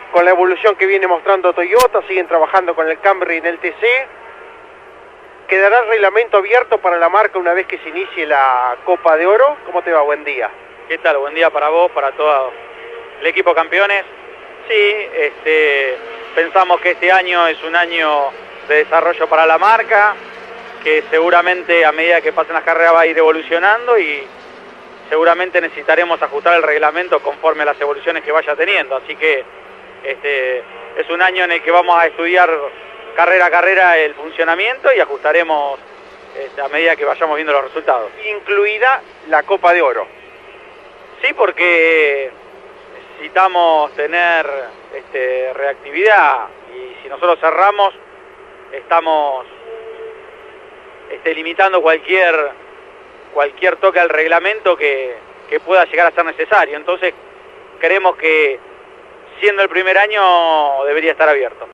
con la evolución que viene mostrando Toyota, siguen trabajando con el Camry en el TC. ¿Quedará el reglamento abierto para la marca una vez que se inicie la Copa de Oro? ¿Cómo te va? Buen día. ¿Qué tal? Buen día para vos, para todo el equipo campeones. Sí, pensamos que este año es un año de desarrollo para la marca, que seguramente a medida que pasen las carreras va a ir evolucionando y seguramente necesitaremos ajustar el reglamento conforme a las evoluciones que vaya teniendo. Así que es un año en el que vamos a estudiar carrera a carrera el funcionamiento y ajustaremos a medida que vayamos viendo los resultados. Incluida la Copa de Oro. Sí, porque necesitamos tener reactividad y si nosotros cerramos estamos limitando cualquier toque al reglamento que pueda llegar a ser necesario. Entonces creemos que siendo el primer año debería estar abierto.